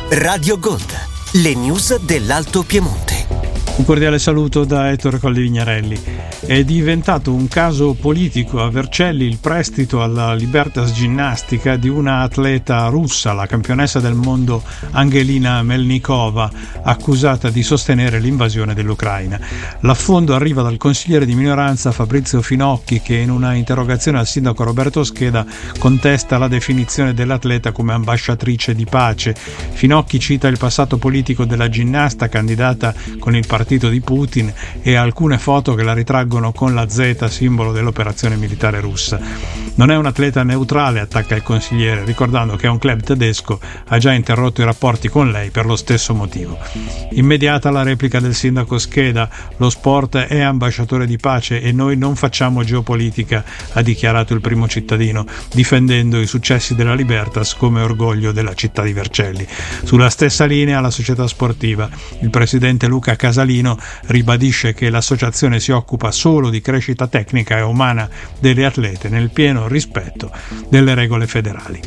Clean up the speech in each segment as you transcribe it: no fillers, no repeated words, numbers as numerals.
Radio Gold, le news dell'Alto Piemonte. Un cordiale saluto da Ettore Colli Vignarelli. È diventato un caso politico a Vercelli il prestito alla Libertas Ginnastica di una atleta russa, la campionessa del mondo Angelina Melnikova, accusata di sostenere l'invasione dell'Ucraina. L'affondo arriva dal consigliere di minoranza Fabrizio Finocchi, che in una interrogazione al sindaco Roberto Scheda contesta la definizione dell'atleta come ambasciatrice di pace. Finocchi cita il passato politico della ginnasta, candidata con il partito di Putin, e alcune foto che la ritraggono con la Z, simbolo dell'operazione militare russa. Non è un atleta neutrale, attacca il consigliere, ricordando che un club tedesco ha già interrotto i rapporti con lei per lo stesso motivo. Immediata la replica del sindaco Scheda: lo sport è ambasciatore di pace e noi non facciamo geopolitica, ha dichiarato il primo cittadino, difendendo i successi della Libertas come orgoglio della città di Vercelli. Sulla stessa linea la società sportiva. Il presidente Luca Casalino ribadisce che l'associazione si occupa solo di crescita tecnica e umana delle atlete, nel pieno rispetto delle regole federali.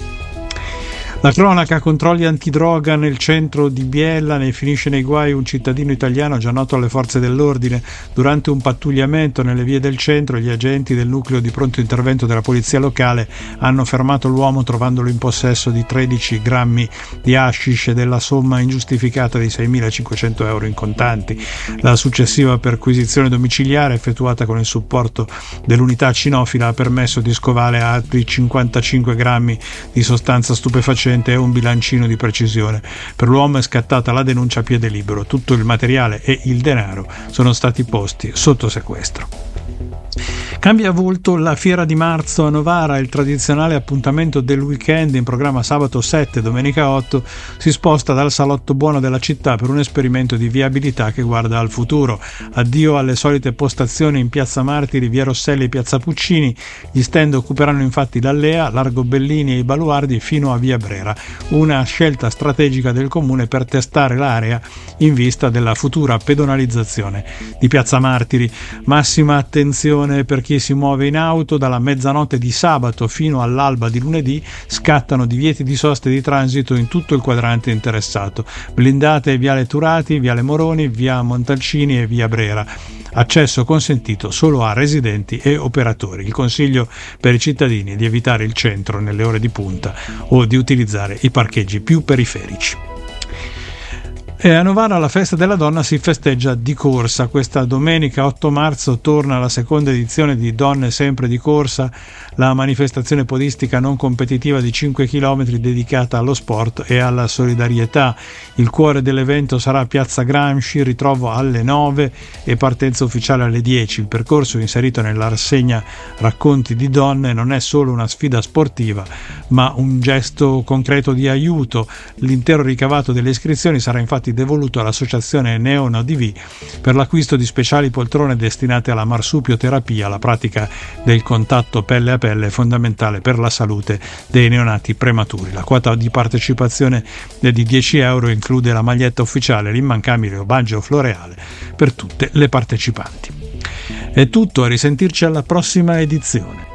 La cronaca: controlli antidroga nel centro di Biella, ne finisce nei guai un cittadino italiano già noto alle forze dell'ordine. Durante un pattugliamento nelle vie del centro, gli agenti del nucleo di pronto intervento della polizia locale hanno fermato l'uomo trovandolo in possesso di 13 grammi di hashish e della somma ingiustificata di 6.500 euro in contanti. La successiva perquisizione domiciliare, effettuata con il supporto dell'unità cinofila, ha permesso di scovare altri 55 grammi di sostanza stupefacente e un bilancino di precisione. Per l'uomo è scattata la denuncia a piede libero. Tutto il materiale e il denaro sono stati posti sotto sequestro. Cambia volto la Fiera di Marzo a Novara. Il tradizionale appuntamento del weekend, in programma sabato 7 e domenica 8, si sposta dal salotto buono della città per un esperimento di viabilità che guarda al futuro. Addio alle solite postazioni in Piazza Martiri, via Rosselli e piazza Puccini. Gli stand occuperanno infatti l'Allea, Largo Bellini e i Baluardi fino a via Brera. Una scelta strategica del comune per testare l'area in vista della futura pedonalizzazione di Piazza Martiri. Massima attenzione per chi si muove in auto. Dalla mezzanotte di sabato fino all'alba di lunedì scattano divieti di sosta e di transito in tutto il quadrante interessato. Blindate viale Turati, viale Moroni, via Montalcini e via Brera. Accesso consentito solo a residenti e operatori. Il consiglio per i cittadini è di evitare il centro nelle ore di punta o di utilizzare i parcheggi più periferici. E a Novara la festa della donna si festeggia di corsa. Questa domenica 8 marzo torna la seconda edizione di Donne Sempre di Corsa, la manifestazione podistica non competitiva di 5 km dedicata allo sport e alla solidarietà. Il cuore dell'evento sarà Piazza Gramsci, ritrovo alle 9 e partenza ufficiale alle 10. Il percorso inserito nella rassegna Racconti di Donne non è solo una sfida sportiva, ma un gesto concreto di aiuto. L'intero ricavato delle iscrizioni sarà infatti devoluto all'associazione NeoNoDV per l'acquisto di speciali poltrone destinate alla marsupioterapia. La pratica del contatto pelle a pelle è fondamentale per la salute dei neonati prematuri. La quota di partecipazione è di 10 euro, include la maglietta ufficiale, l'immancabile omaggio floreale per tutte le partecipanti. È tutto, a risentirci alla prossima edizione.